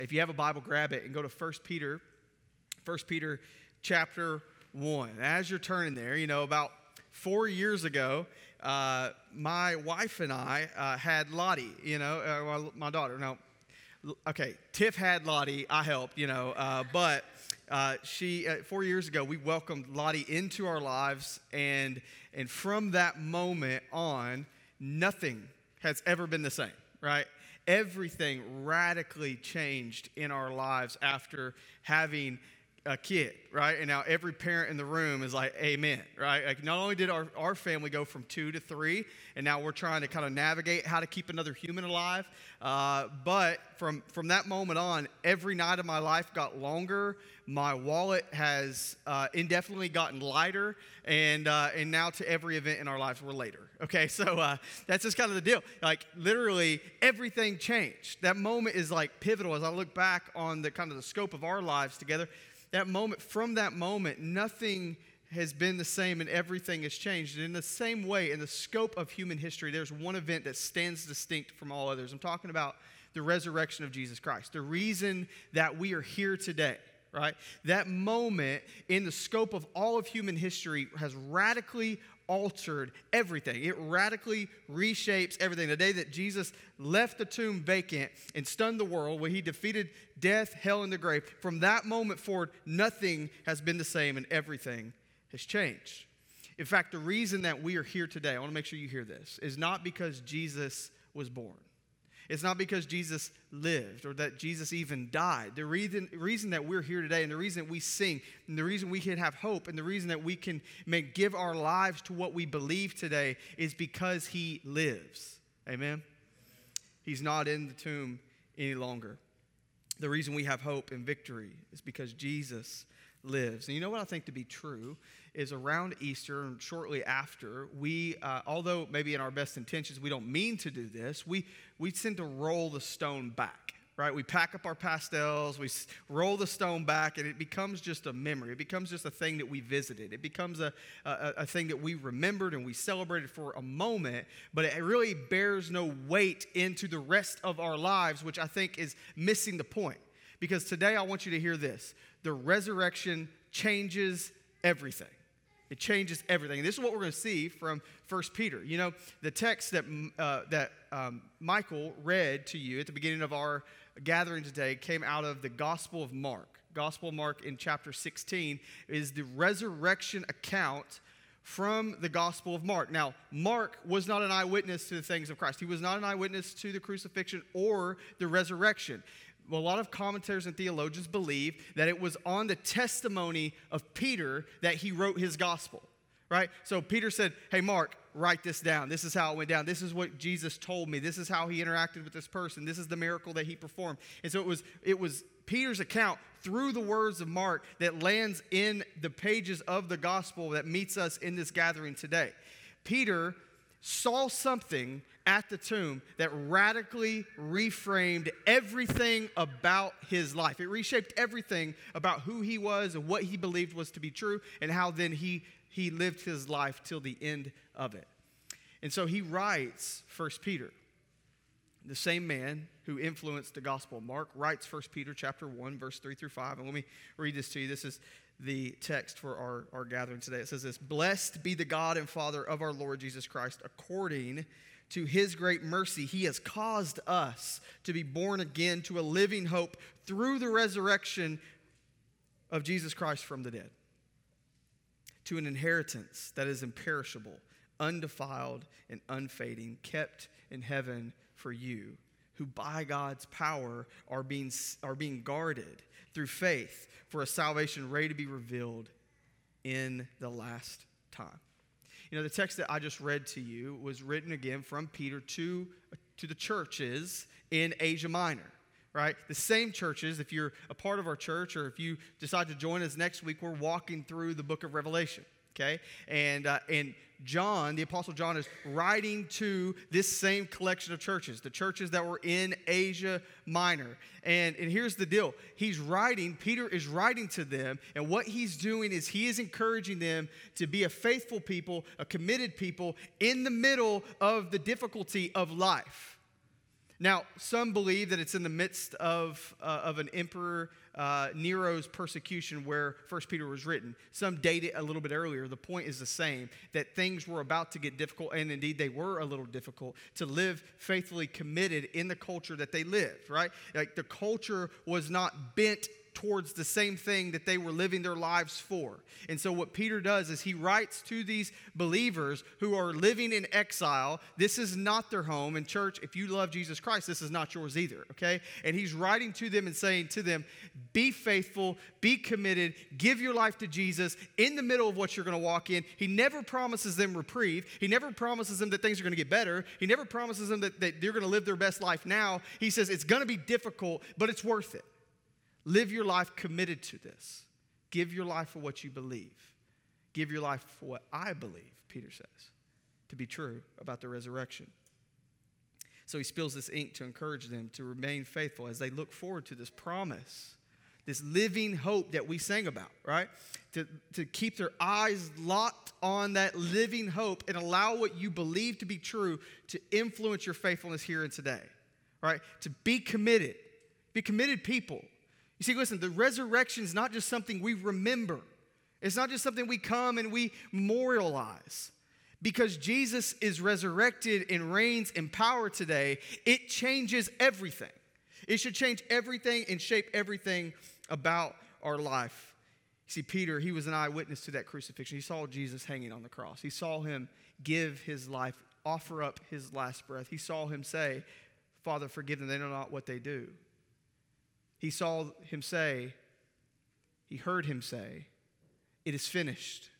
If you have a Bible, grab it and go to 1 Peter chapter 1. As you're turning there, about 4 years ago, my wife and I had Lottie, my daughter. Now, okay, Tiff had Lottie. I helped, but she 4 years ago, we welcomed Lottie into our lives, and from that moment on, nothing has ever been the same, right? Everything radically changed in our lives after having a kid, right? And now every parent in the room is like, amen, right? Like, not only did our family go from 2 to 3, and now we're trying to kind of navigate how to keep another human alive, but from that moment on, every night of my life got longer. My wallet has indefinitely gotten lighter, and now to every event in our lives, we're later. Okay, so that's just kind of the deal. Like, literally, everything changed. That moment is like pivotal as I look back on the kind of the scope of our lives together. From that moment, nothing has been the same and everything has changed. And in the same way, in the scope of human history, there's one event that stands distinct from all others. I'm talking about the resurrection of Jesus Christ, the reason that we are here today, right? That moment in the scope of all of human history has radically altered everything. It radically reshapes everything. The day that Jesus left the tomb vacant and stunned the world, when he defeated death, hell, and the grave, from that moment forward, nothing has been the same and everything has changed. In fact, the reason that we are here today, I want to make sure you hear this, is not because Jesus was born. It's not because Jesus lived or that Jesus even died. The reason that we're here today, and the reason we sing, and the reason we can have hope, and the reason that we can give our lives to what we believe today is because he lives. Amen? He's not in the tomb any longer. The reason we have hope and victory is because Jesus lives. And you know what I think to be true is around Easter and shortly after, we, although maybe in our best intentions we don't mean to do this, we tend to roll the stone back, right? We pack up our pastels, we roll the stone back, and it becomes just a memory. It becomes just a thing that we visited. It becomes a thing that we remembered and we celebrated for a moment, but it really bears no weight into the rest of our lives, which I think is missing the point. Because today I want you to hear this. The resurrection changes everything. It changes everything. And this is what we're going to see from 1 Peter. You know, the text that Michael read to you at the beginning of our gathering today came out of the Gospel of Mark. Gospel of Mark in chapter 16 is the resurrection account from the Gospel of Mark. Now, Mark was not an eyewitness to the things of Christ. He was not an eyewitness to the crucifixion or the resurrection. Well, a lot of commentators and theologians believe that it was on the testimony of Peter that he wrote his gospel, right? So Peter said, hey, Mark, write this down. This is how it went down. This is what Jesus told me. This is how he interacted with this person. This is the miracle that he performed. And so it was Peter's account through the words of Mark that lands in the pages of the gospel that meets us in this gathering today. Peter saw something at the tomb that radically reframed everything about his life. It reshaped everything about who he was and what he believed was to be true and how then he lived his life till the end of it. And so he writes 1 Peter. The same man who influenced the Gospel of Mark writes 1 Peter chapter 1, verse 3 through 5. And let me read this to you. This is the text for our gathering today. It says this: Blessed be the God and Father of our Lord Jesus Christ. According to his great mercy, he has caused us to be born again to a living hope through the resurrection of Jesus Christ from the dead, to an inheritance that is imperishable, undefiled, and unfading, kept in heaven for you, who by God's power are being guarded through faith for a salvation ready to be revealed in the last time. You know, the text that I just read to you was written again from Peter to the churches in Asia Minor, right? The same churches. If you're a part of our church or if you decide to join us next week, we're walking through the book of Revelation, okay? And John, the Apostle John, is writing to this same collection of churches, the churches that were in Asia Minor. And here's the deal. Peter is writing to them, and what he's doing is he is encouraging them to be a faithful people, a committed people in the middle of the difficulty of life. Now, some believe that it's in the midst of an emperor Nero's persecution where 1 Peter was written. Some date it a little bit earlier. The point is the same, that things were about to get difficult, and indeed they were a little difficult, to live faithfully committed in the culture that they lived, right? Like the culture was not bent towards the same thing that they were living their lives for. And so what Peter does is he writes to these believers who are living in exile. This is not their home. And church, if you love Jesus Christ, this is not yours either, okay? And he's writing to them and saying to them, be faithful, be committed, give your life to Jesus in the middle of what you're going to walk in. He never promises them reprieve. He never promises them that things are going to get better. He never promises them that they're going to live their best life now. He says it's going to be difficult, but it's worth it. Live your life committed to this. Give your life for what you believe. Give your life for what I believe, Peter says, to be true about the resurrection. So he spills this ink to encourage them to remain faithful as they look forward to this promise, this living hope that we sang about, right? To keep their eyes locked on that living hope and allow what you believe to be true to influence your faithfulness here and today, right? To be committed people. You see, listen, the resurrection is not just something we remember. It's not just something we come and we memorialize. Because Jesus is resurrected and reigns in power today, it changes everything. It should change everything and shape everything about our life. You see, Peter, he was an eyewitness to that crucifixion. He saw Jesus hanging on the cross. He saw him give his life, offer up his last breath. He saw him say, Father, forgive them, they know not what they do. He saw him say, he heard him say, it is finished.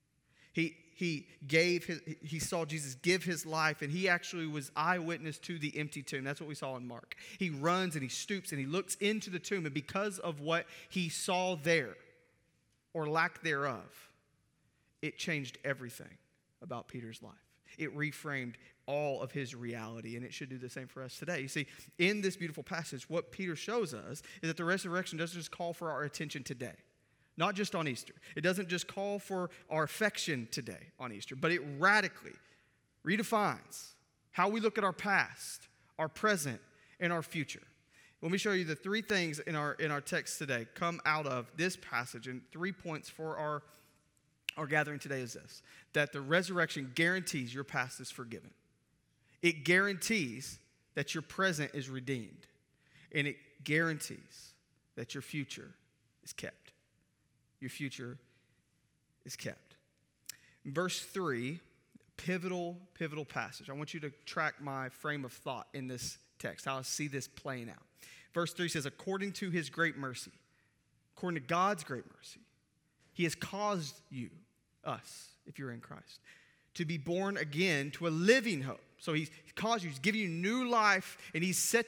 He saw Jesus give his life, and he actually was eyewitness to the empty tomb. That's what we saw in Mark. He runs and he stoops and he looks into the tomb, and because of what he saw there, or lack thereof, it changed everything about Peter's life. It reframed all of his reality, and it should do the same for us today. You see, in this beautiful passage, what Peter shows us is that the resurrection doesn't just call for our attention today, not just on Easter. It doesn't just call for our affection today on Easter, but it radically redefines how we look at our past, our present, and our future. Let me show you the three things in our text today come out of this passage, and 3 points for our gathering today is this: that the resurrection guarantees your past is forgiven. It guarantees that your present is redeemed. And it guarantees that your future is kept. Your future is kept. In verse 3, pivotal passage. I want you to track my frame of thought in this text, how I see this playing out. Verse 3 says, according to his great mercy, according to God's great mercy, he has caused you, us, if you're in Christ, to be born again to a living hope. So he's caused you, he's given you new life, and he's set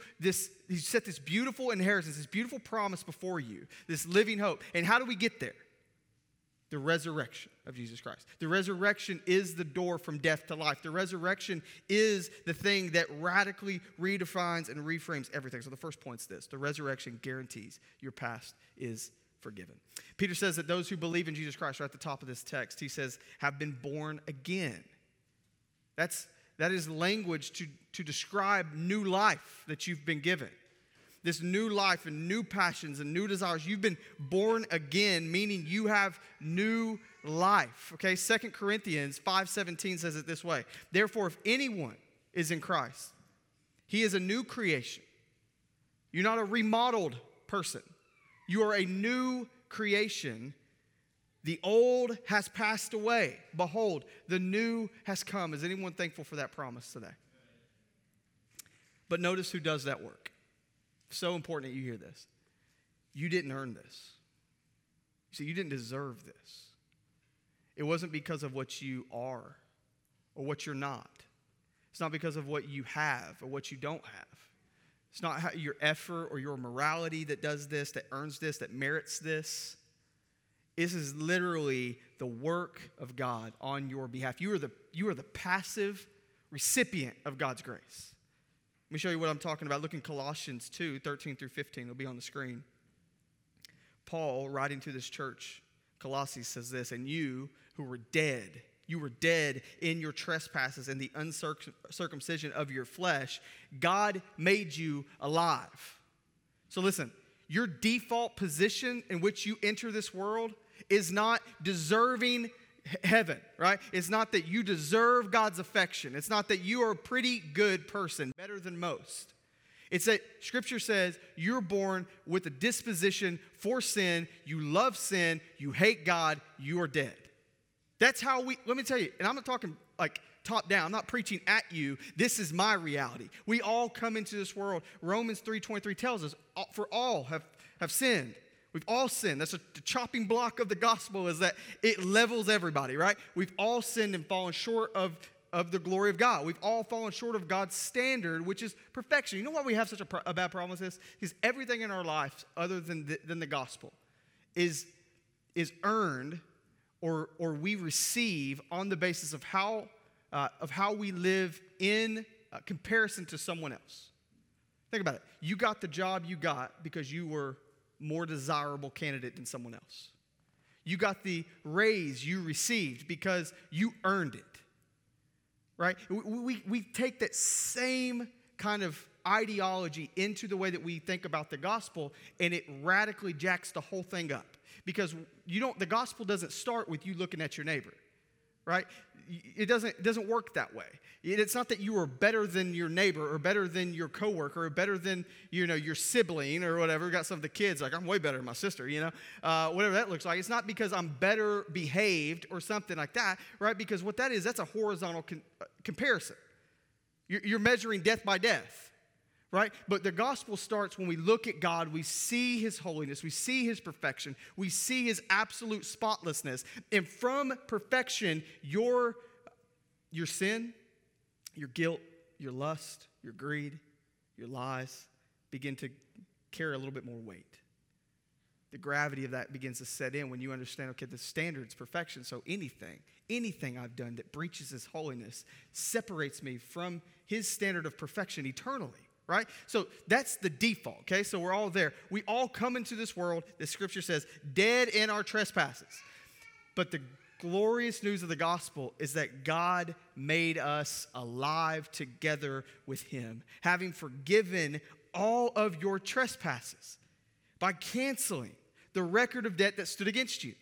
this beautiful inheritance, this beautiful promise before you, this living hope. And how do we get there? The resurrection of Jesus Christ. The resurrection is the door from death to life. The resurrection is the thing that radically redefines and reframes everything. So the first point is this: the resurrection guarantees your past is forgiven. Peter says that those who believe in Jesus Christ, right at the top of this text, he says, have been born again. That is language to describe new life that you've been given. This new life and new passions and new desires. You've been born again, meaning you have new life. Okay, 2 Corinthians 5:17 says it this way: therefore, if anyone is in Christ, he is a new creation. You're not a remodeled person. You are a new creation. The old has passed away. Behold, the new has come. Is anyone thankful for that promise today? But notice who does that work. So important that you hear this. You didn't earn this. You see, you didn't deserve this. It wasn't because of what you are or what you're not. It's not because of what you have or what you don't have. It's not your effort or your morality that does this, that earns this, that merits this. This is literally the work of God on your behalf. You are the passive recipient of God's grace. Let me show you what I'm talking about. Look in Colossians 2:13-15. It'll be on the screen. Paul, writing to this church, Colossae, says this: and you who were dead you were dead in your trespasses and the uncircumcision of your flesh, God made you alive. So listen, your default position in which you enter this world is not deserving heaven, right? It's not that you deserve God's affection. It's not that you are a pretty good person, better than most. It's that Scripture says you're born with a disposition for sin, you love sin, you hate God, you are dead. That's how let me tell you, and I'm not talking like top down, I'm not preaching at you. This is my reality. We all come into this world. Romans 3:23 tells us, for all have sinned. We've all sinned. That's the chopping block of the gospel, is that it levels everybody, right? We've all sinned and fallen short of the glory of God. We've all fallen short of God's standard, which is perfection. You know why we have such a bad problem with this? Because everything in our life, other than the gospel, is earned or we receive on the basis of how we live in comparison to someone else. Think about it. You got the job you got because you were more desirable candidate than someone else. You got the raise you received because you earned it, right? We take that same kind of ideology into the way that we think about the gospel, and it radically jacks the whole thing up. Because the gospel doesn't start with you looking at your neighbor, right? It doesn't work that way. It's not that you are better than your neighbor or better than your coworker or better than your sibling or whatever. We got some of the kids like, I'm way better than my sister, whatever that looks like. It's not because I'm better behaved or something like that, right? Because what that is, that's a horizontal comparison. You're measuring death by death. Right? But the gospel starts when we look at God, we see his holiness, we see his perfection, we see his absolute spotlessness. And from perfection, your sin, your guilt, your lust, your greed, your lies begin to carry a little bit more weight. The gravity of that begins to set in when you understand, okay, the standard's perfection. So anything I've done that breaches his holiness separates me from his standard of perfection eternally. Right? So that's the default, okay? So we're all there. We all come into this world, the scripture says, dead in our trespasses. But the glorious news of the gospel is that God made us alive together with him, having forgiven all of your trespasses by canceling the record of debt that stood against you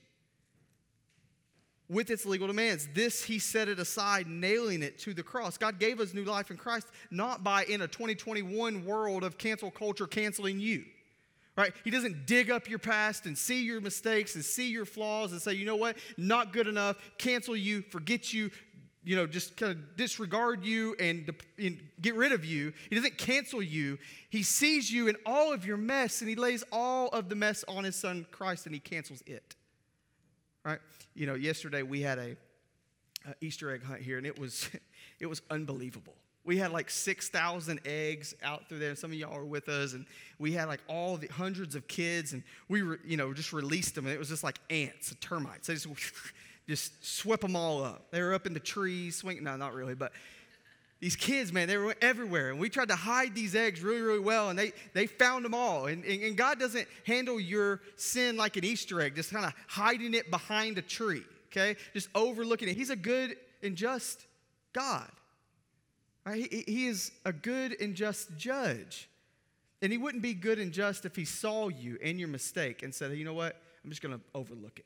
with its legal demands. This he set it aside, nailing it to the cross. God gave us new life in Christ, not by in a 2021 world of cancel culture canceling you, right? He doesn't dig up your past and see your mistakes and see your flaws and say, you know what, not good enough, cancel you, forget you, just kind of disregard you and get rid of you. He doesn't cancel you. He sees you in all of your mess, and he lays all of the mess on his son Christ, and he cancels it. Right? Yesterday we had a Easter egg hunt here, and it was unbelievable. We had like 6,000 eggs out through there, and some of y'all were with us, and we had like all the hundreds of kids, and we were, just released them, and it was just like ants, termites. They just swept them all up. They were up in the trees, swinging. No, not really, but these kids, man, they were everywhere. And we tried to hide these eggs really, really well, and they found them all. And God doesn't handle your sin like an Easter egg, just kind of hiding it behind a tree, okay? Just overlooking it. He's a good and just God. Right? He is a good and just judge. And he wouldn't be good and just if he saw you and your mistake and said, hey, you know what? I'm just going to overlook it.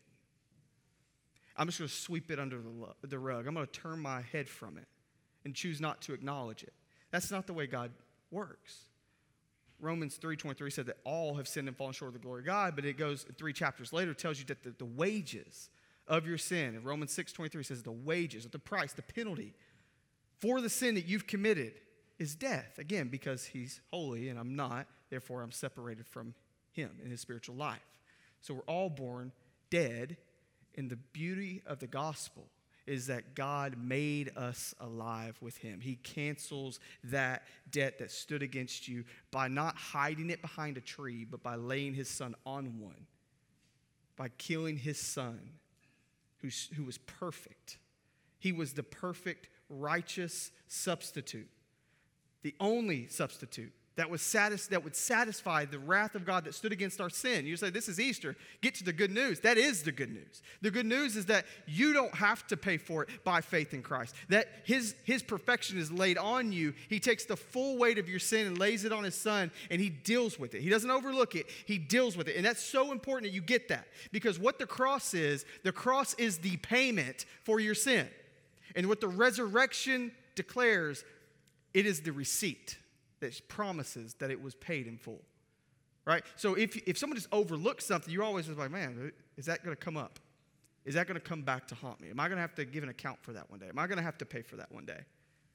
I'm just going to sweep it under the rug. I'm going to turn my head from it and choose not to acknowledge it. That's not the way God works. Romans 3:23 said that all have sinned and fallen short of the glory of God, but it goes 3 chapters later, tells you that the wages of your sin, and Romans 6:23 says the wages, the price, the penalty for the sin that you've committed is death. Again, because he's holy and I'm not, therefore I'm separated from him in his spiritual life. So we're all born dead, and the beauty of the gospel is that God made us alive with him. He cancels that debt that stood against you by not hiding it behind a tree, but by laying his son on one, by killing his son who was perfect. He was the perfect, righteous substitute, the only substitute that would satisfy the wrath of God that stood against our sin. You say, this is Easter. Get to the good news. That is the good news. The good news is that you don't have to pay for it by faith in Christ. That his perfection is laid on you. He takes the full weight of your sin and lays it on his son, and he deals with it. He doesn't overlook it. He deals with it. And that's so important that you get that. Because what the cross is the payment for your sin. And what the resurrection declares, it is the receipt that promises that it was paid in full, right? So if someone just overlooks something, you're always just like, man, is that going to come up? Is that going to come back to haunt me? Am I going to have to give an account for that one day? Am I going to have to pay for that one day?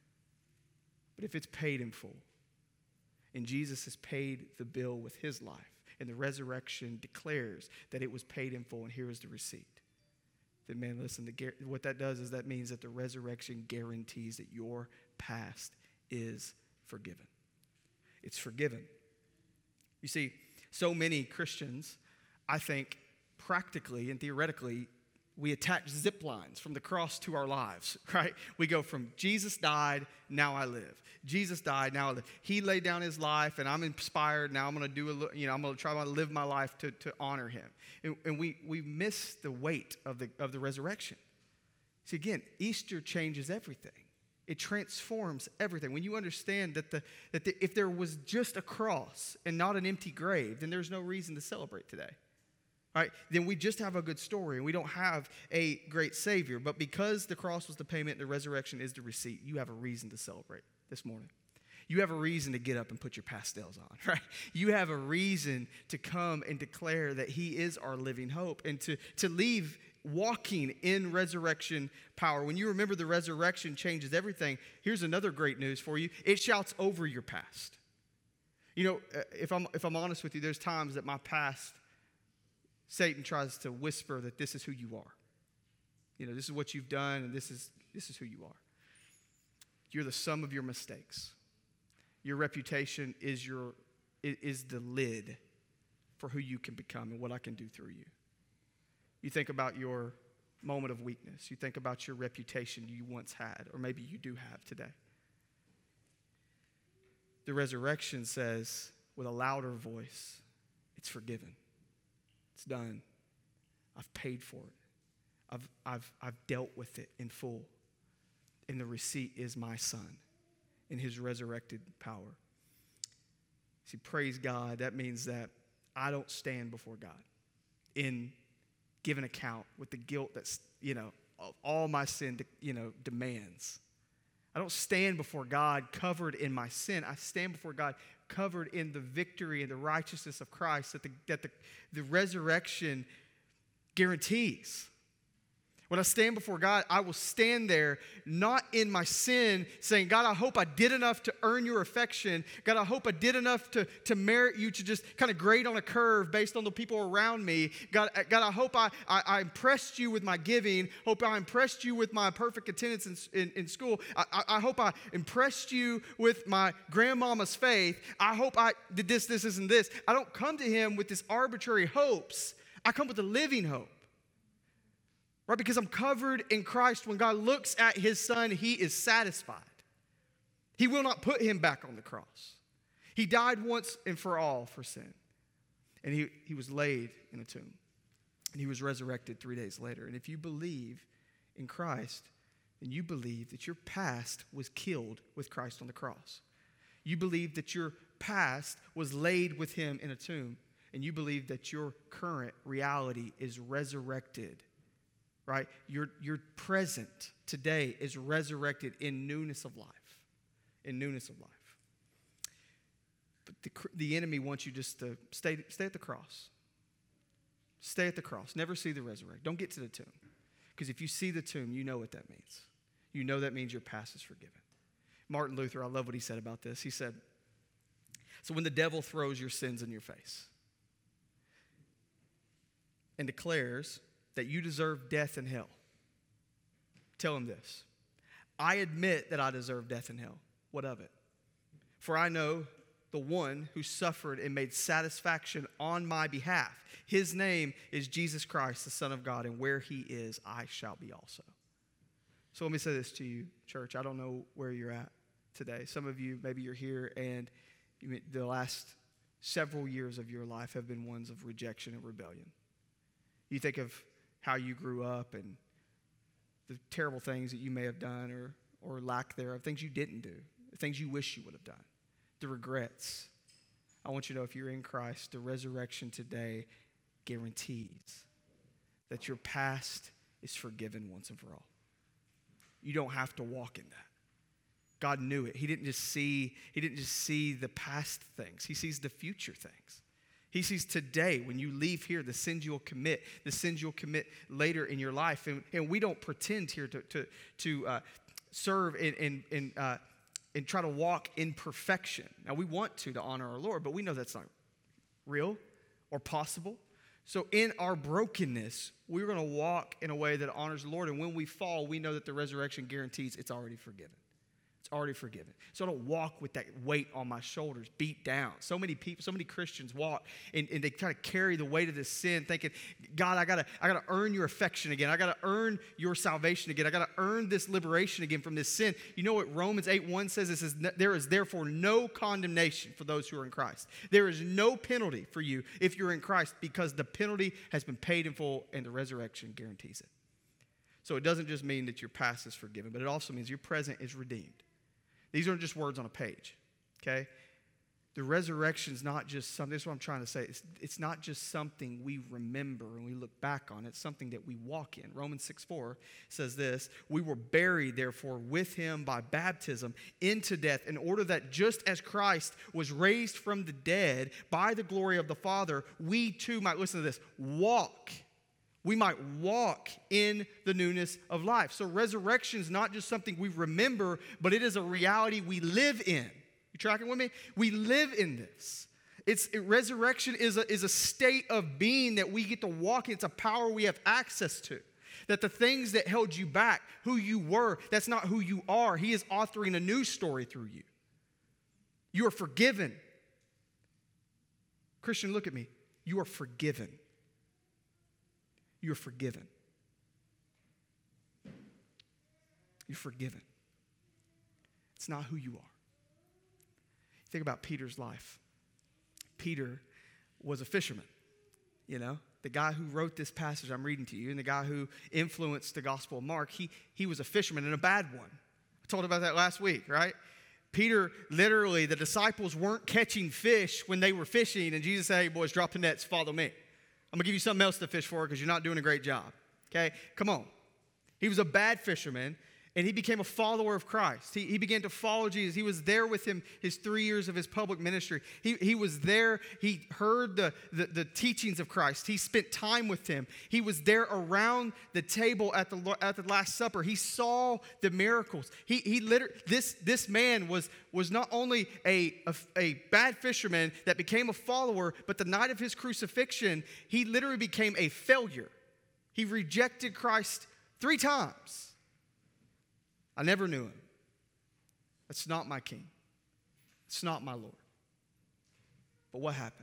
But if it's paid in full, and Jesus has paid the bill with his life, and the resurrection declares that it was paid in full, and here is the receipt, then man, listen, what that does is that means that the resurrection guarantees that your past is forgiven. It's forgiven. You see, so many Christians, I think, practically and theoretically, we attach zip lines from the cross to our lives, right? We go from Jesus died, now I live. Jesus died, now I live. He laid down his life, and I'm inspired. Now I'm going to I'm going to try to live my life to honor him. And we miss the weight of the resurrection. See, again, Easter changes everything. It transforms everything. When you understand that if there was just a cross and not an empty grave, then there's no reason to celebrate today. Right? Then we just have a good story and we don't have a great Savior. But because the cross was the payment, the resurrection is the receipt, you have a reason to celebrate this morning. You have a reason to get up and put your pastels on, right? You have a reason to come and declare that he is our living hope and to leave walking in resurrection power. When you remember the resurrection changes everything, here's another great news for you. It shouts over your past. You know, if I'm honest with you, there's times that my past, Satan tries to whisper that this is who you are. You know, this is what you've done, and this is who you are. You're the sum of your mistakes. Your reputation is the lid for who you can become and what I can do through you. You think about your moment of weakness. You think about your reputation you once had, or maybe you do have today. The resurrection says, with a louder voice, it's forgiven. It's done. I've paid for it. I've dealt with it in full. And the receipt is my son in his resurrected power. See, praise God. That means that I don't stand before God in give an account with the guilt that's, of all my sin, demands. I don't stand before God covered in my sin. I stand before God covered in the victory and the righteousness of Christ that the resurrection guarantees. When I stand before God, I will stand there not in my sin saying, God, I hope I did enough to earn your affection. God, I hope I did enough to merit you to just kind of grade on a curve based on the people around me. God, I hope I impressed you with my giving. Hope I impressed you with my perfect attendance in school. I hope I impressed you with my grandmama's faith. I hope I did this, and this. I don't come to him with this arbitrary hopes. I come with a living hope. Right? Because I'm covered in Christ. When God looks at his son, he is satisfied. He will not put him back on the cross. He died once and for all for sin. And he was laid in a tomb. And he was resurrected 3 days later. And if you believe in Christ, then you believe that your past was killed with Christ on the cross. You believe that your past was laid with him in a tomb. And you believe that your current reality is resurrected. Right? Your present today is resurrected in newness of life. In newness of life. But the enemy wants you just to stay at the cross. Stay at the cross. Never see the resurrection. Don't get to the tomb. Because if you see the tomb, you know what that means. You know that means your past is forgiven. Martin Luther, I love what he said about this. He said, so when the devil throws your sins in your face and declares that you deserve death and hell, tell him this: I admit that I deserve death and hell. What of it? For I know the one who suffered and made satisfaction on my behalf. His name is Jesus Christ, the Son of God, and where he is, I shall be also. So let me say this to you, church. I don't know where you're at today. Some of you, maybe you're here and The last several years of your life have been ones of rejection and rebellion. You think of how you grew up and the terrible things that you may have done or lack thereof, things you didn't do, things you wish you would have done, the regrets. I want you to know, if you're in Christ, the resurrection today guarantees that your past is forgiven once and for all. You don't have to walk in that. God knew it. He didn't just see the past things. He sees the future things. He sees today, when you leave here, the sins you'll commit, the sins you'll commit later in your life. And we don't pretend here to serve and try to walk in perfection. Now, we want to honor our Lord, but we know that's not real or possible. So in our brokenness, we're going to walk in a way that honors the Lord. And when we fall, we know that the resurrection guarantees it's already forgiven. It's already forgiven. So I don't walk with that weight on my shoulders, beat down. So many people, so many Christians walk and they try to carry the weight of this sin, thinking, God, I gotta earn your affection again. I gotta earn your salvation again. I gotta earn this liberation again from this sin. You know what Romans 8:1 says? It says, there is therefore no condemnation for those who are in Christ. There is no penalty for you if you're in Christ, because the penalty has been paid in full and the resurrection guarantees it. So it doesn't just mean that your past is forgiven, but it also means your present is redeemed. These aren't just words on a page, okay? The resurrection is not just something, this is what I'm trying to say. It's not just something we remember and we look back on. It's something that we walk in. Romans 6:4 says this, we were buried, therefore, with him by baptism into death, in order that just as Christ was raised from the dead by the glory of the Father, we too might, listen to this, walk. We might walk in the newness of life. So resurrection is not just something we remember, but it is a reality we live in. You tracking with me? We live in this. Resurrection is a state of being that we get to walk in. It's a power we have access to. That the things that held you back, who you were, that's not who you are. He is authoring a new story through you. You are forgiven. Christian, look at me. You are forgiven. You're forgiven. You're forgiven. It's not who you are. Think about Peter's life. Peter was a fisherman, you know. The guy who wrote this passage I'm reading to you and the guy who influenced the Gospel of Mark, he was a fisherman and a bad one. I told about that last week, right? Peter, literally, the disciples weren't catching fish when they were fishing, and Jesus said, hey, boys, drop the nets, follow me. I'm going to give you something else to fish for because you're not doing a great job. Okay? Come on. He was a bad fisherman, and he became a follower of Christ. He began to follow Jesus. He was there with him his 3 years of his public ministry. He was there. He heard the teachings of Christ. He spent time with him. He was there around the table at the Last Supper. He saw the miracles. This man was not only a bad fisherman that became a follower, but the night of his crucifixion, he literally became a failure. He rejected Christ 3 times. I never knew him. That's not my king. It's not my Lord. But what happened?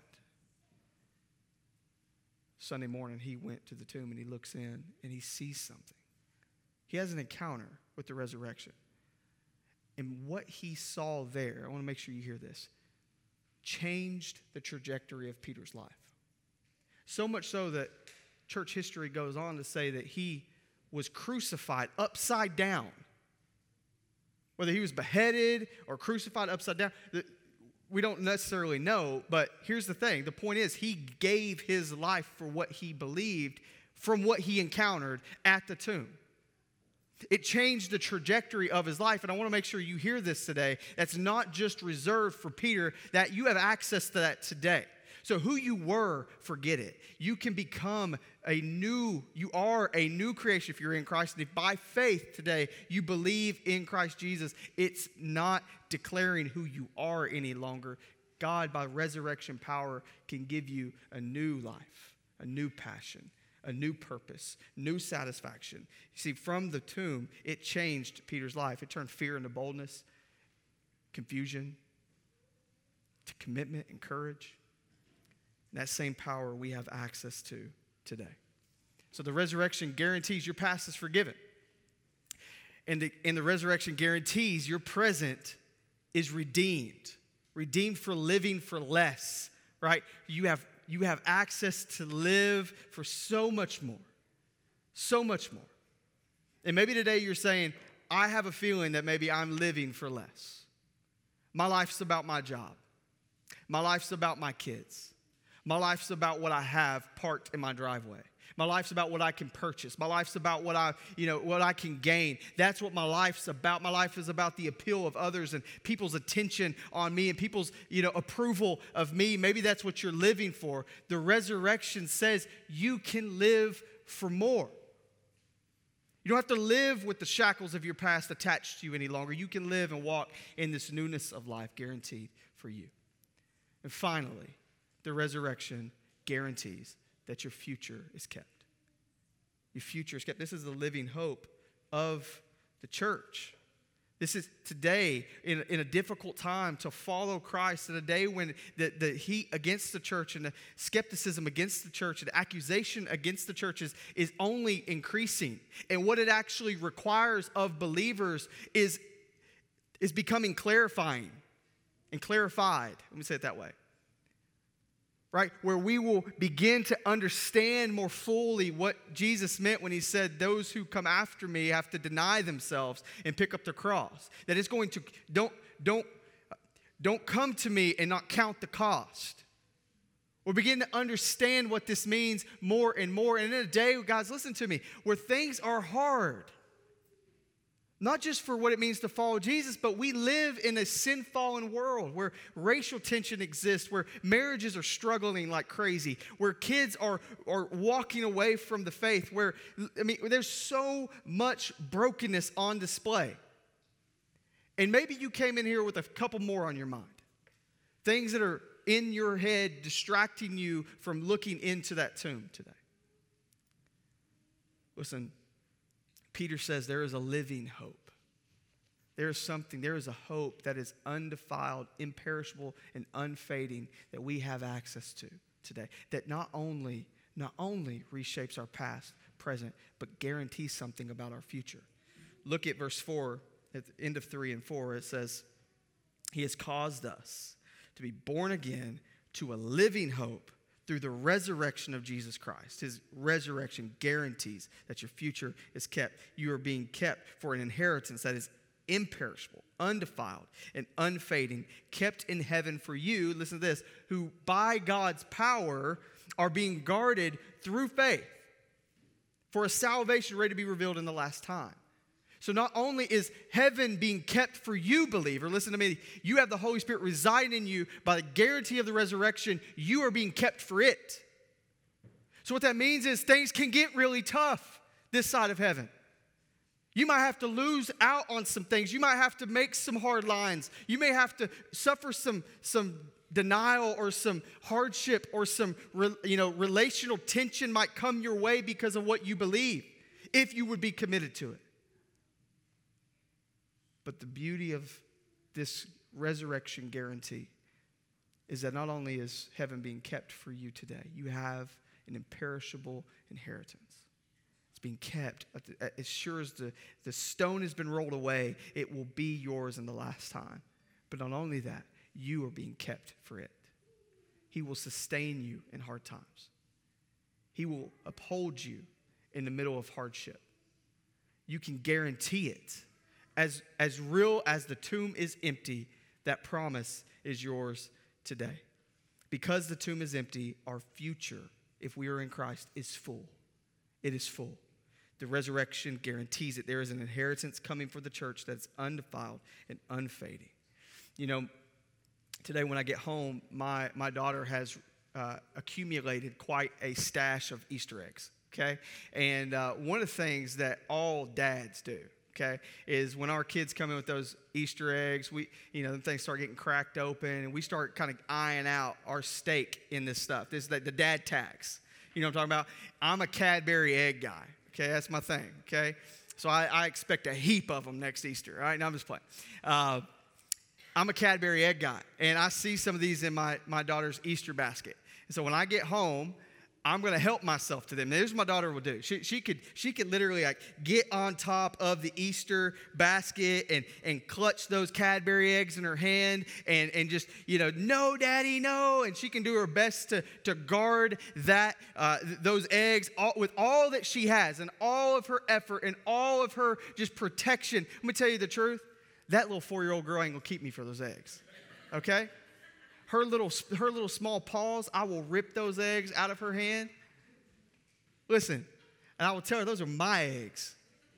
Sunday morning, he went to the tomb and he looks in and he sees something. He has an encounter with the resurrection. And what he saw there, I want to make sure you hear this, changed the trajectory of Peter's life. So much so that church history goes on to say that he was crucified upside down. Whether he was beheaded or crucified upside down, we don't necessarily know, but here's the thing. The point is, he gave his life for what he believed from what he encountered at the tomb. It changed the trajectory of his life, and I want to make sure you hear this today. That's not just reserved for Peter, that you have access to that today. So who you were, forget it. You can become you are a new creation if you're in Christ. And if by faith today you believe in Christ Jesus, it's not declaring who you are any longer. God, by resurrection power, can give you a new life, a new passion, a new purpose, new satisfaction. You see, from the tomb, it changed Peter's life. It turned fear into boldness, confusion to commitment and courage. That same power we have access to today. So the resurrection guarantees your past is forgiven. And the resurrection guarantees your present is redeemed. redeemed for living for less, right? You have access to live for so much more, so much more. And maybe today you're saying, I have a feeling that maybe I'm living for less. My life's about my job. My life's about my kids. My life's about what I have parked in my driveway. My life's about what I can purchase. My life's about what I can gain. That's what my life's about. My life is about the appeal of others and people's attention on me and people's, approval of me. Maybe that's what you're living for. The resurrection says you can live for more. You don't have to live with the shackles of your past attached to you any longer. You can live and walk in this newness of life guaranteed for you. And finally, the resurrection guarantees that your future is kept. Your future is kept. This is the living hope of the church. This is today in a difficult time to follow Christ, in a day when the heat against the church and the skepticism against the church and the accusation against the churches is only increasing. And what it actually requires of believers is becoming clarifying and clarified. Let me say it that way. Right? Where we will begin to understand more fully what Jesus meant when he said, those who come after me have to deny themselves and pick up their cross. That it's going to, don't come to me and not count the cost. We'll begin to understand what this means more and more. And in a day, guys, listen to me, where things are hard. Not just for what it means to follow Jesus, but we live in a sin-fallen world where racial tension exists, where marriages are struggling like crazy, where kids are walking away from the faith, there's so much brokenness on display. And maybe you came in here with a couple more on your mind. Things that are in your head distracting you from looking into that tomb today. Listen, Peter says there is a living hope. There is a hope that is undefiled, imperishable, and unfading that we have access to today. That not only reshapes our past, present, but guarantees something about our future. Look at verse 4, at the end of 3 and 4. It says, he has caused us to be born again to a living hope through the resurrection of Jesus Christ. His resurrection guarantees that your future is kept. You are being kept for an inheritance that is imperishable, undefiled, and unfading, kept in heaven for you, listen to this, who by God's power are being guarded through faith for a salvation ready to be revealed in the last time. So not only is heaven being kept for you, believer, listen to me, you have the Holy Spirit residing in you by the guarantee of the resurrection, you are being kept for it. So what that means is things can get really tough this side of heaven. You might have to lose out on some things. You might have to make some hard lines. You may have to suffer some denial or some hardship or some relational tension might come your way because of what you believe, if you would be committed to it. But the beauty of this resurrection guarantee is that not only is heaven being kept for you today, you have an imperishable inheritance. It's being kept. As sure as the stone has been rolled away, it will be yours in the last time. But not only that, you are being kept for it. He will sustain you in hard times. He will uphold you in the middle of hardship. You can guarantee it. As real as the tomb is empty, that promise is yours today. Because the tomb is empty, our future, if we are in Christ, is full. It is full. The resurrection guarantees it. There is an inheritance coming for the church that's undefiled and unfading. Today when I get home, my daughter has accumulated quite a stash of Easter eggs, okay? And one of the things that all dads do, okay, is when our kids come in with those Easter eggs, them things start getting cracked open, and we start kind of eyeing out our stake in this stuff. This is the dad tax. You know what I'm talking about? I'm a Cadbury egg guy, okay? That's my thing, okay? So I expect a heap of them next Easter, all right? No, I'm just playing. I'm a Cadbury egg guy, and I see some of these in my daughter's Easter basket. And so when I get home, I'm going to help myself to them. Now, here's what my daughter will do. She could literally like get on top of the Easter basket and clutch those Cadbury eggs in her hand and just, no, Daddy, no. And she can do her best to guard those eggs with all that she has and all of her effort and all of her just protection. Let me tell you the truth. That little 4-year-old girl ain't going to keep me for those eggs. Okay? Her little small paws, I will rip those eggs out of her hand. Listen, and I will tell her, those are my eggs.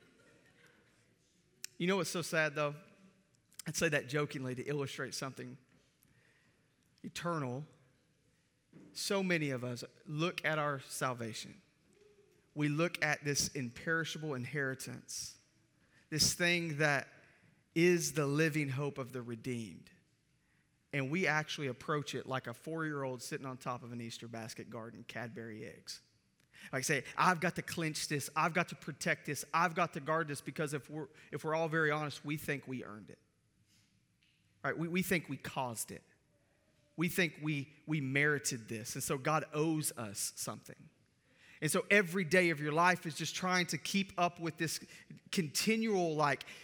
You know what's so sad, though? I'd say that jokingly to illustrate something eternal. So many of us look at our salvation. We look at this imperishable inheritance, this thing that is the living hope of the redeemed. And we actually approach it like a 4-year-old sitting on top of an Easter basket guarding Cadbury eggs. Like say, I've got to clinch this. I've got to protect this. I've got to guard this, because if we're all very honest, we think we earned it. Right? We think we caused it. We think we merited this. And so God owes us something. And so every day of your life is just trying to keep up with this continual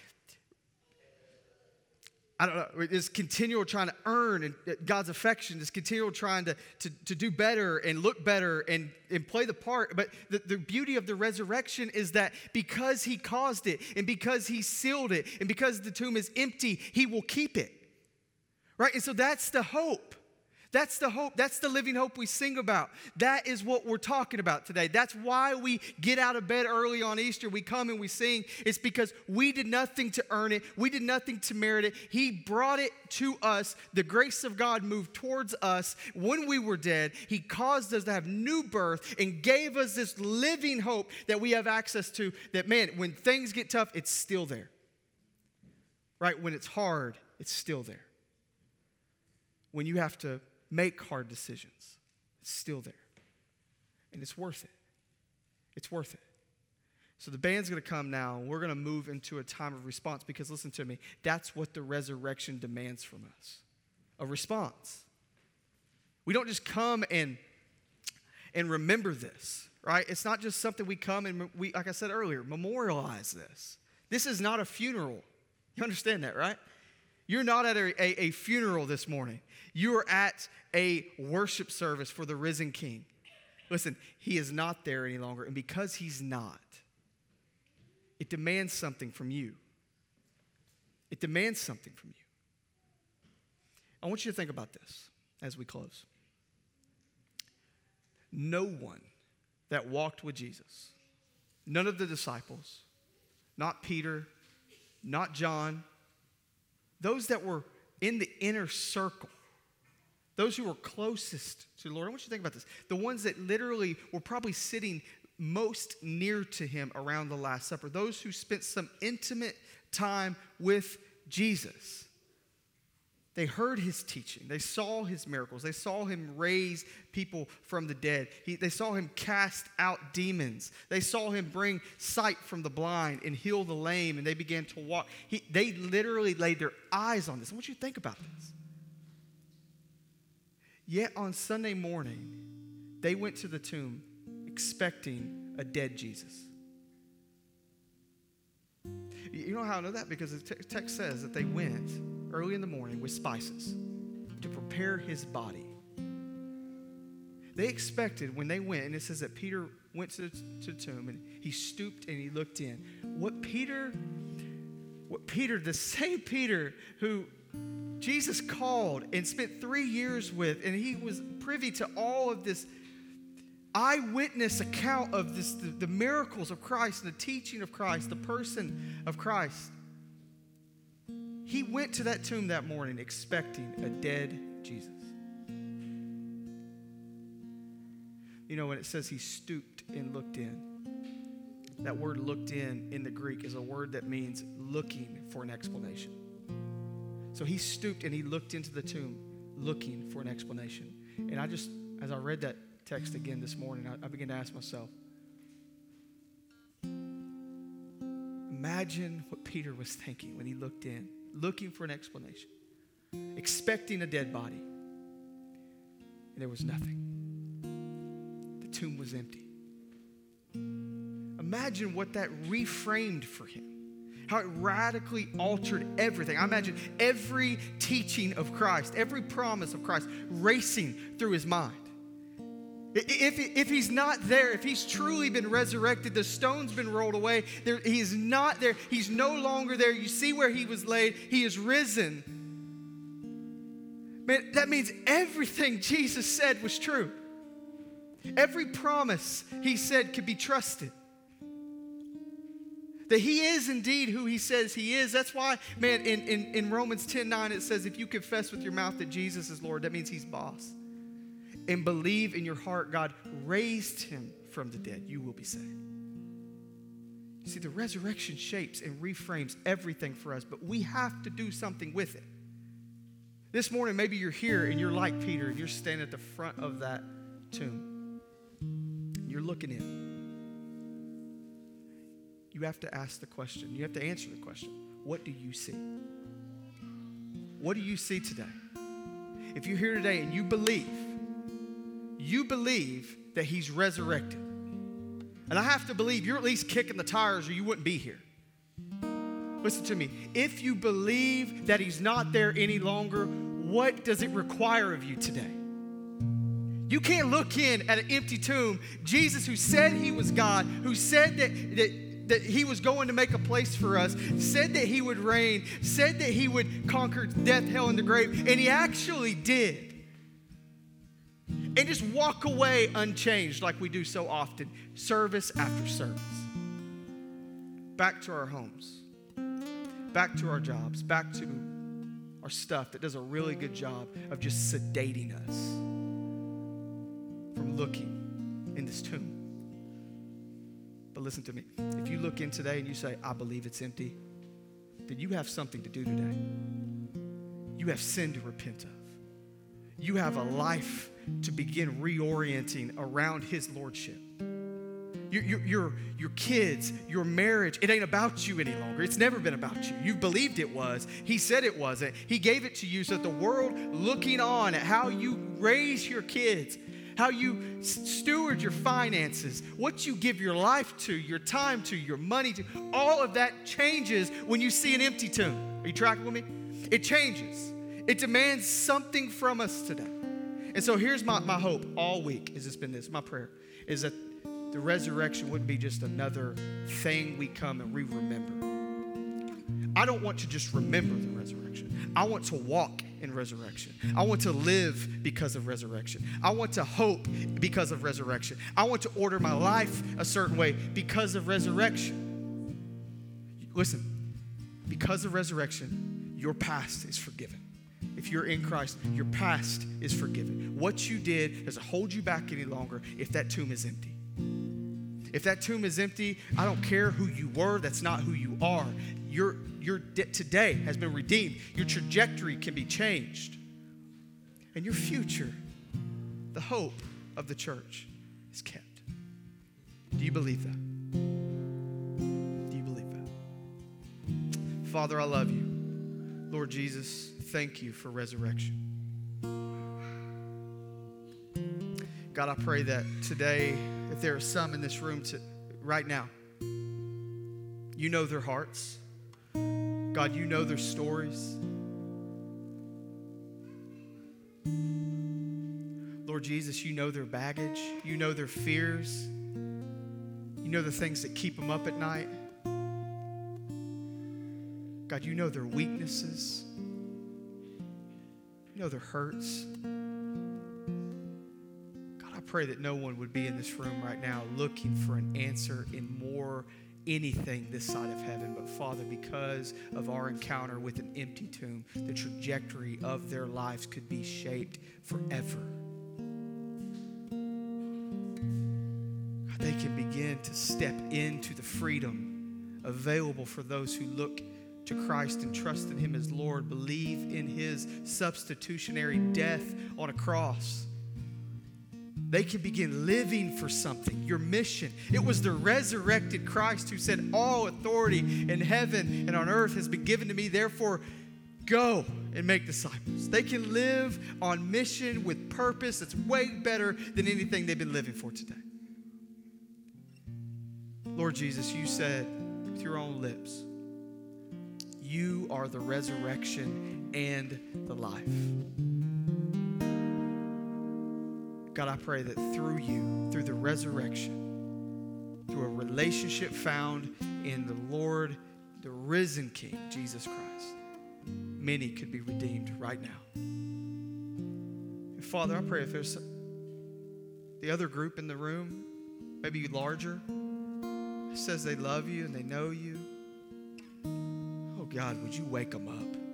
this continual trying to earn God's affection, this continual trying to do better and look better and play the part. But the beauty of the resurrection is that because he caused it and because he sealed it and because the tomb is empty, he will keep it. Right? And so that's the hope. That's the hope. That's the living hope we sing about. That is what we're talking about today. That's why we get out of bed early on Easter. We come and we sing. It's because we did nothing to earn it. We did nothing to merit it. He brought it to us. The grace of God moved towards us when we were dead. He caused us to have new birth and gave us this living hope that we have access to, that, man, when things get tough, it's still there. Right? When it's hard, it's still there. When you have to make hard decisions, it's still there. And it's worth it. It's worth it. So the band's going to come now, and we're going to move into a time of response, because listen to me, that's what the resurrection demands from us, a response. We don't just come and remember this, right? It's not just something we come and we, like I said earlier, memorialize this. This is not a funeral. You understand that, right? You're not at a funeral this morning. You are at a worship service for the risen King. Listen, he is not there any longer. And because he's not, it demands something from you. It demands something from you. I want you to think about this as we close. No one that walked with Jesus, none of the disciples, not Peter, not John, those that were in the inner circle, those who were closest to the Lord. I want you to think about this. The ones that literally were probably sitting most near to him around the Last Supper. Those who spent some intimate time with Jesus. They heard his teaching. They saw his miracles. They saw him raise people from the dead. They saw him cast out demons. They saw him bring sight from the blind and heal the lame, and they began to walk. They literally laid their eyes on this. I want you to think about this. Yet on Sunday morning, they went to the tomb expecting a dead Jesus. You know how I know that? Because the text says that they went early in the morning with spices to prepare his body. They expected when they went, and it says that Peter went to the tomb and he stooped and he looked in. What Peter, the same Peter who Jesus called and spent 3 years with, and he was privy to all of this eyewitness account of this, the miracles of Christ and the teaching of Christ, the person of Christ. He went to that tomb that morning expecting a dead Jesus. You know, when it says he stooped and looked in, that word looked in the Greek is a word that means looking for an explanation. So he stooped and he looked into the tomb looking for an explanation. And as I read that text again this morning, I began to ask myself, imagine what Peter was thinking when he looked in, looking for an explanation, expecting a dead body. And there was nothing. The tomb was empty. Imagine what that reframed for him. How it radically altered everything. I imagine every teaching of Christ, every promise of Christ racing through his mind. If he's not there, if he's truly been resurrected, the stone's been rolled away, he is not there, he's no longer there. You see where he was laid, he is risen. Man, that means everything Jesus said was true. Every promise he said could be trusted. That he is indeed who he says he is. That's why, man, in Romans 10:9 it says, if you confess with your mouth that Jesus is Lord, that means he's boss. And believe in your heart God raised him from the dead, you will be saved. You see, the resurrection shapes and reframes everything for us, but we have to do something with it. This morning, maybe you're here and you're like Peter and you're standing at the front of that tomb. You're looking in. You have to ask the question. You have to answer the question. What do you see? What do you see today? If you're here today and you believe that he's resurrected. And I have to believe you're at least kicking the tires or you wouldn't be here. Listen to me. If you believe that he's not there any longer, what does it require of you today? You can't look in at an empty tomb. Jesus, who said he was God, who said that he was going to make a place for us, said that he would reign, said that he would conquer death, hell, and the grave, and he actually did. And just walk away unchanged like we do so often, service after service. Back to our homes, back to our jobs, back to our stuff that does a really good job of just sedating us from looking in this tomb. But listen to me. If you look in today and you say, I believe it's empty, then you have something to do today. You have sin to repent of. You have a life to begin reorienting around his lordship. Your kids, your marriage, it ain't about you any longer. It's never been about you. You believed it was. He said it wasn't. He gave it to you so that the world looking on at how you raise your kids, how you steward your finances, what you give your life to, your time to, your money to, all of that changes when you see an empty tomb. Are you tracking with me? It changes. It demands something from us today. And so here's my hope all week, has been this, my prayer, is that the resurrection wouldn't be just another thing we come and we remember. I don't want to just remember the resurrection. I want to walk in resurrection. I want to live because of resurrection. I want to hope because of resurrection. I want to order my life a certain way because of resurrection. Listen, because of resurrection, your past is forgiven. If you're in Christ, your past is forgiven. What you did doesn't hold you back any longer if that tomb is empty. If that tomb is empty, I don't care who you were, that's not who you are. Your today has been redeemed. Your trajectory can be changed. And your future, the hope of the church, is kept. Do you believe that? Do you believe that? Father, I love you. Lord Jesus, thank you for resurrection. God, I pray that today, if there are some in this room right now, you know their hearts. God, you know their stories. Lord Jesus, you know their baggage. You know their fears. You know the things that keep them up at night. God, you know their weaknesses. You know their hurts. God, I pray that no one would be in this room right now looking for an answer in more anything this side of heaven. But Father, because of our encounter with an empty tomb, the trajectory of their lives could be shaped forever. God, they can begin to step into the freedom available for those who look to Christ and trust in him as Lord, believe in his substitutionary death on a cross. They can begin living for something, your mission. It was the resurrected Christ who said, all authority in heaven and on earth has been given to me, therefore go and make disciples. They can live on mission with purpose that's way better than anything they've been living for today. Lord Jesus, you said with your own lips, you are the resurrection and the life. God, I pray that through you, through the resurrection, through a relationship found in the Lord, the risen King, Jesus Christ, many could be redeemed right now. And Father, I pray if there's the other group in the room, maybe larger, says they love you and they know you, oh God, would you wake them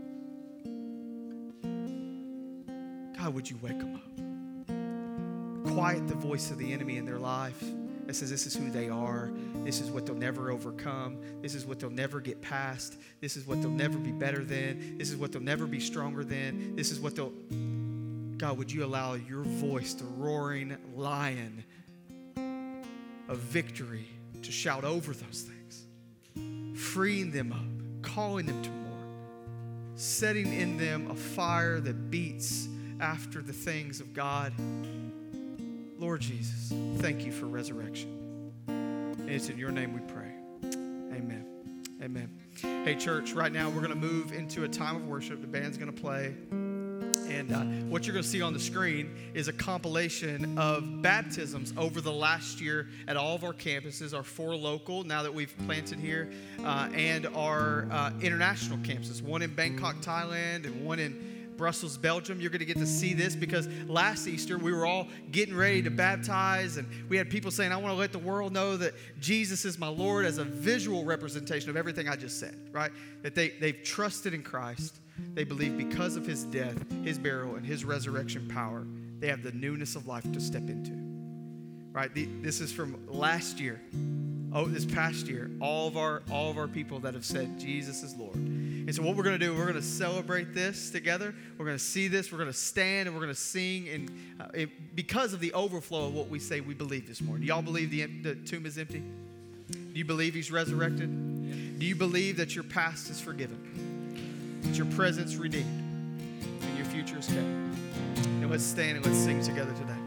up? God, would you wake them up? Quiet the voice of the enemy in their life that says this is who they are. This is what they'll never overcome. This is what they'll never get past. This is what they'll never be better than. This is what they'll never be stronger than. This is what they'll... God, would you allow your voice, the roaring lion of victory, to shout over those things, freeing them up, calling them to more, setting in them a fire that beats after the things of God. Lord Jesus, thank you for resurrection. And it's in your name we pray. Amen. Amen. Hey, church, right now we're going to move into a time of worship. The band's going to play. And what you're going to see on the screen is a compilation of baptisms over the last year at all of our campuses, our 4 local, now that we've planted here, and our international campuses, one in Bangkok, Thailand, and one in Brussels, Belgium. You're going to get to see this because last Easter we were all getting ready to baptize, and we had people saying, I want to let the world know that Jesus is my Lord, as a visual representation of everything I just said, right? That they've trusted in Christ. They believe because of his death, his burial, and his resurrection power, they have the newness of life to step into. Right? This is from last year. This past year, all of our people that have said Jesus is Lord. And so what we're going to do, we're going to celebrate this together. We're going to see this. We're going to stand and we're going to sing. And because of the overflow of what we say we believe this morning. Do y'all believe the tomb is empty? Do you believe he's resurrected? Do you believe that your past is forgiven? That your presence redeemed and your future is kept? And let's stand and let's sing together today.